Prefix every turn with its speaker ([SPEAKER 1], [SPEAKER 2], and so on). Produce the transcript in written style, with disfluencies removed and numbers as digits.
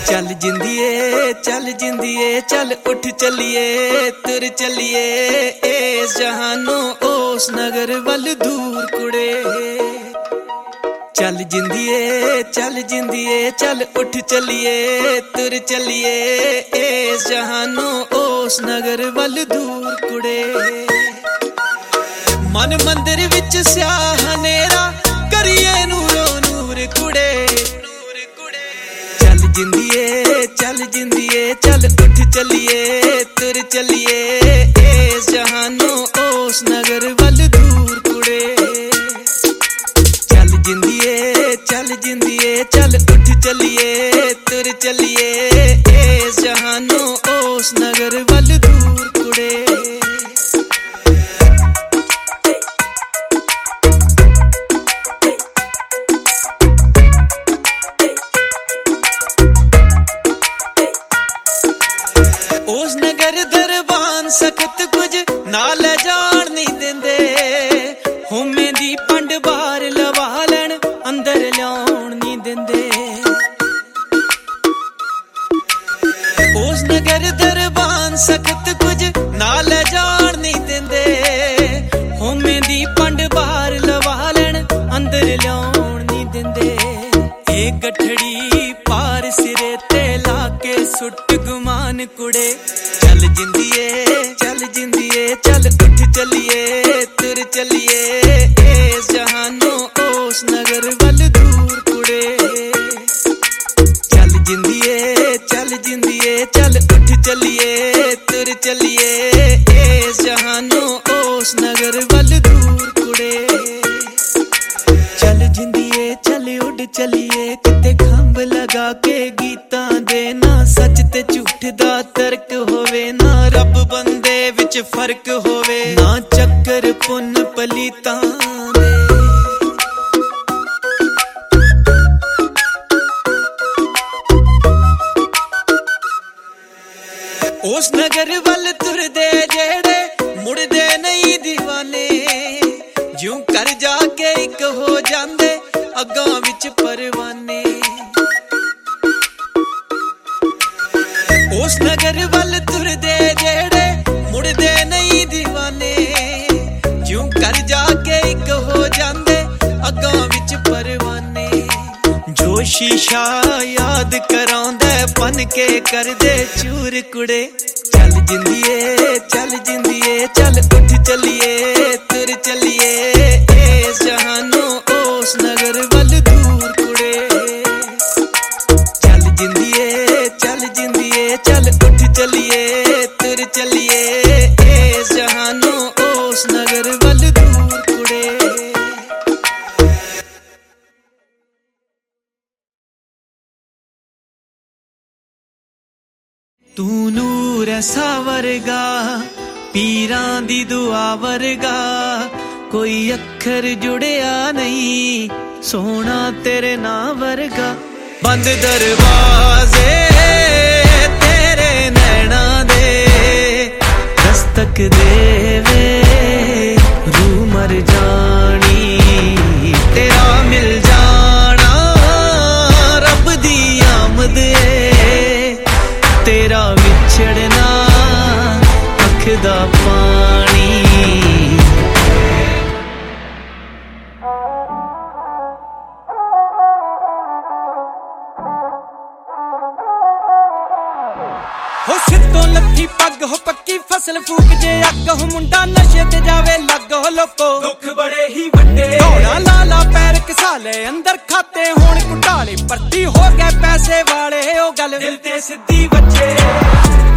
[SPEAKER 1] चल जिंदिए चल उठ चलिए तुर चलिए इस जहानों ओस नगर वल दूर कुड़े। चल जिंदिए चल उठ चलिए तुर चलिए इस जहानों ओस नगर वल दूर कुड़े। मन मंदिर विच स्याह नेरा करिए नूरो नूर कुड़े। चल जिंदिए चल उठ चलिए तुर चलिए इस जहानों ओस नगर वल दूर कुड़े। चल जिंदिए चल उठ चलिए तुर चलिए इस जहानों ओस नगर वल दूर कुड़े। उस नगर दरबान सख्त कुछ नाल जान नहीं देंदे, होमे दी पंड बाहर लवा लैन अंदर ल्याउण नहीं देंदे। उस नगर दरबान सख्त कुछ नाल जान नहीं देंदे, होमे दी पंड बाहर लवा लैन अंदर ल्याउण नहीं देंदे। एक गठड़ी पार सिरे ते लाके सुट गुमान कुड़े। चल जिंदिए चल उठ चलिए तुर चलिए इस जहानों ओस नगर वल दूर कुड़े। चल जिंदिए चल उठ चलिए तुर चलिए इस जहानों ओस नगर वल दूर कुड़े। चल जिंदिए चल उड़ चलिए किते खंभ लगा के गीतां दे, ना सच ते झूठ दा तर्क होवे, ना रब बंदे विच फर्क होवे, ना चक्कर पुन पलीतां दे। उस नगर वल तुरदे जेड़े मुड़दे नहीं दीवाने, ज्यों कर जाके एक हो जांदे अगां विच परवाने। उस नगर वल तुरदे जेड़े मुड़दे नहीं दीवाने, ज्यों कर जाके एक हो जांदे अगां विच परवाने। जो शीशा याद करांदा पन के कर दे चूर कुड़े। चल जिंदिए चल उठ चलिए तुर चलिए इस जहानों ओस नगर वल दूर कुड़े। चल जिंदिए चल उठ चलिए तुर चलिए इस जहानों ओस नगर वल दूर कुड़े। तू नूर ऐसा वर्गा पीरां दी दुआ वर्गा, कोई अखर जुड़िया नहीं सोना तेरे नाम वर्गा। बंद दरवाजे तेरे नैना दे दस्तक देवे रू मर जानी, तेरा मिल जाना रब दी आमद तेरा विछड़ना अख दा पानी। हो सिद्धों लत्थी पग हो पक्की फसल फूक जे अग हो, मुंडा नशे ते जावे लग हो लोको दुख बड़े ही वड्डे। घोड़ा लाला पैर किसाले अंदर खाते होण घुटाले, भर्ती हो गए पैसे वाले ओ गल दिल ते सिद्धी बच्चे।